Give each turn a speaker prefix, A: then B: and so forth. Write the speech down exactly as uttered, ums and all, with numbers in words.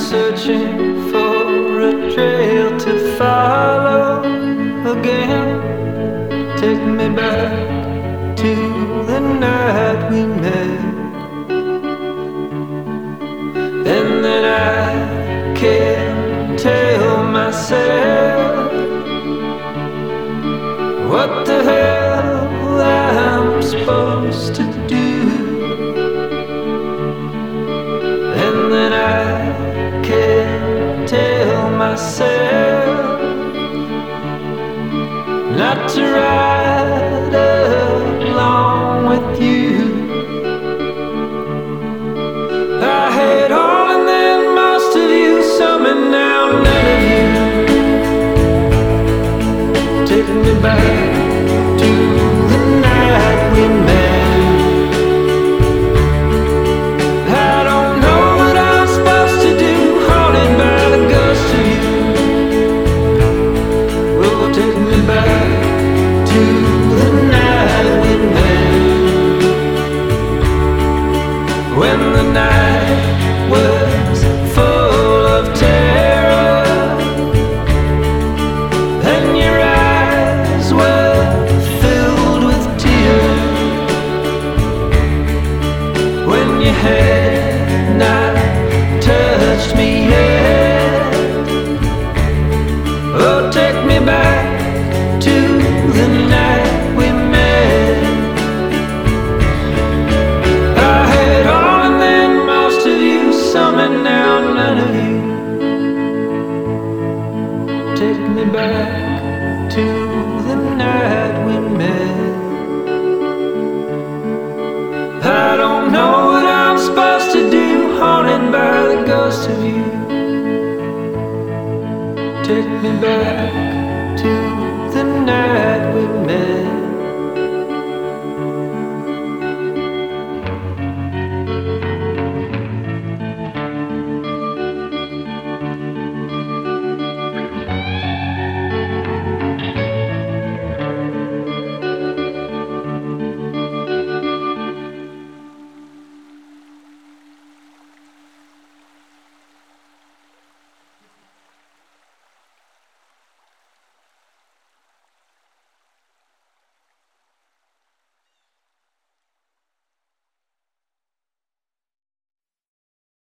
A: searching for a trail to follow again. Take me back to the night we met, and then I can't tell myself what the hell I'm supposed to do. And then I can't tell myself not to ride along with you. I had all and then most of you, some and now none of you. Take me back to the night we met. I don't know what I'm supposed to do, haunted by the ghost of you. Oh, take me back to the night we met, when the night was full of terror and your eyes were filled with tears, when you had not touched me yet. Oh, take me back to the night we met. I had all and then most of you, some and now none of you. Take me back to the night we met. I don't know what I'm supposed to do, haunted by the ghost of you. Take me back to